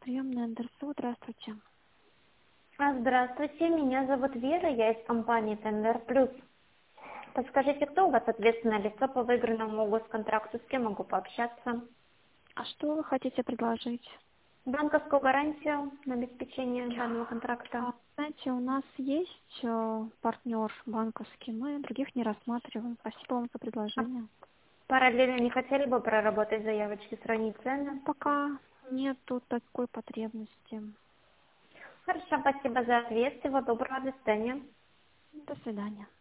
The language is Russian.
Приемная НДРСУ, здравствуйте. Здравствуйте, меня зовут Вера, я из компании Тендер Плюс. Подскажите, кто у вас ответственное лицо по выигранному госконтракту, с кем могу пообщаться? А что вы хотите предложить? Банковскую гарантию на обеспечение данного контракта. Знаете, у нас есть партнер банковский, мы других не рассматриваем. Спасибо вам за А предложение. параллельно не хотели бы проработать заявочки, сравнить цены? Пока нету такой потребности. Хорошо, спасибо за ответ, всего доброго, до свидания. До свидания.